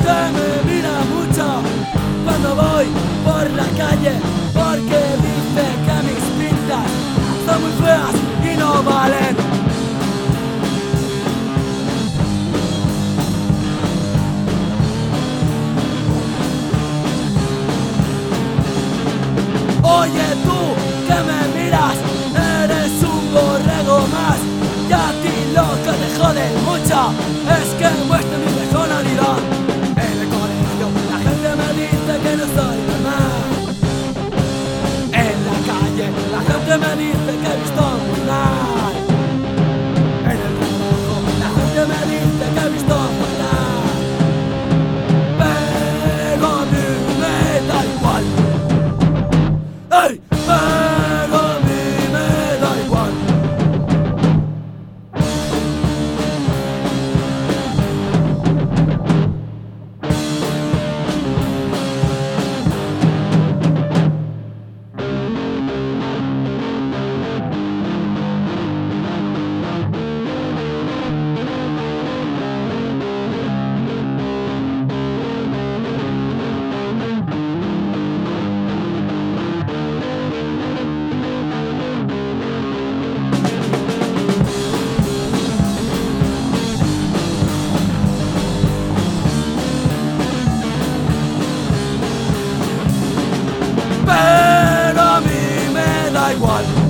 que me mira mucho cuando voy por la calle, porque dice que mis pintas son muy feas y no valen. Oye tú que me miras, eres un borrego más, y a ti lo que te jode mucho es que muestre mi personalidad. En el colegio la gente me dice que no soy normal, en la calle la gente me dice que he visto muy mal, en el trabajo la gente me dice que he visto muy mal, pero a mí me da igual. ¡Ey! Pero a mí me da igual. Pero a mí me da igual.